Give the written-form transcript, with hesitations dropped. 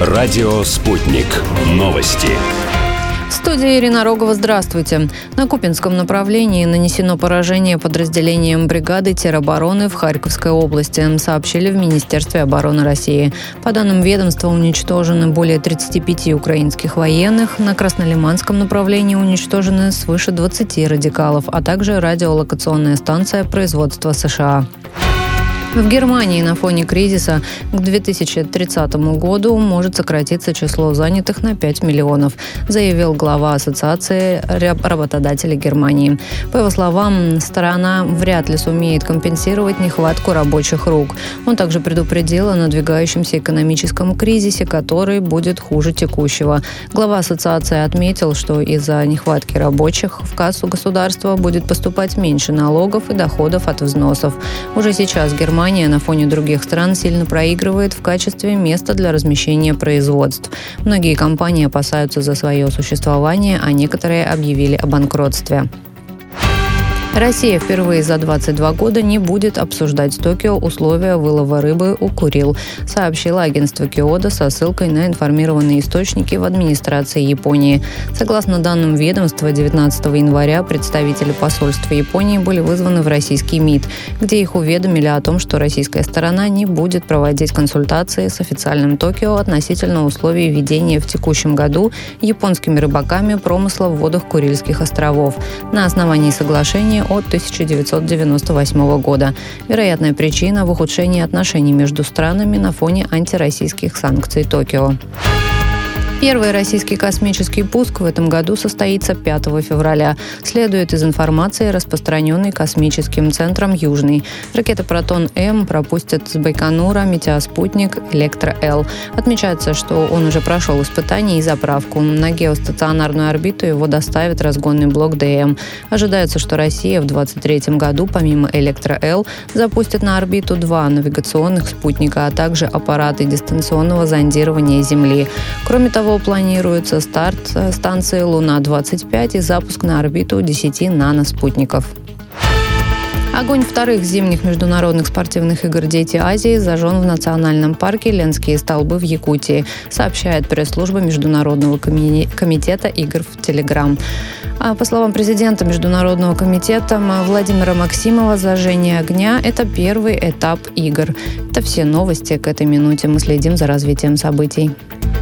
Радио «Спутник». Новости. В студии Ирина Рогова. Здравствуйте. На Купинском направлении нанесено поражение подразделением бригады теробороны в Харьковской области, сообщили в Министерстве обороны России. По данным ведомства, уничтожены более 35 украинских военных. На Краснолиманском направлении уничтожены свыше 20 радикалов, а также радиолокационная станция производства США. В Германии на фоне кризиса к 2030 году может сократиться число занятых на 5 миллионов, заявил глава Ассоциации работодателей Германии. По его словам, страна вряд ли сумеет компенсировать нехватку рабочих рук. Он также предупредил о надвигающемся экономическом кризисе, который будет хуже текущего. Глава ассоциации отметил, что из-за нехватки рабочих в кассу государства будет поступать меньше налогов и доходов от взносов. Уже сейчас Германия на фоне других стран сильно проигрывает в качестве места для размещения производств. Многие компании опасаются за свое существование, а некоторые объявили о банкротстве. Россия впервые за 22 года не будет обсуждать с Токио условия вылова рыбы у Курил, сообщило агентство Киото со ссылкой на информированные источники в администрации Японии. Согласно данным ведомства, 19 января представители посольства Японии были вызваны в российский МИД, где их уведомили о том, что российская сторона не будет проводить консультации с официальным Токио относительно условий ведения в текущем году японскими рыбаками промысла в водах Курильских островов на основании соглашения от 1998 года. Вероятная причина в ухудшении отношений между странами на фоне антироссийских санкций Токио. Первый российский космический пуск в этом году состоится 5 февраля. Следует из информации, распространенной космическим центром «Южный». Ракета «Протон-М» пропустит с Байконура метеоспутник «Электро-Л». Отмечается, что он уже прошел испытания и заправку. На геостационарную орбиту его доставит разгонный блок ДМ. Ожидается, что Россия в 2023 году помимо «Электро-Л» запустит на орбиту 2 навигационных спутника, а также аппараты дистанционного зондирования Земли. Кроме того, планируется старт станции «Луна-25» и запуск на орбиту 10 наноспутников. Огонь вторых зимних международных спортивных игр «Дети Азии» зажжен в национальном парке Ленские столбы в Якутии, сообщает пресс-служба Международного комитета игр в Телеграм. А по словам президента Международного комитета Владимира Максимова, зажжение огня – это первый этап игр. Это все новости к этой минуте. Мы следим за развитием событий.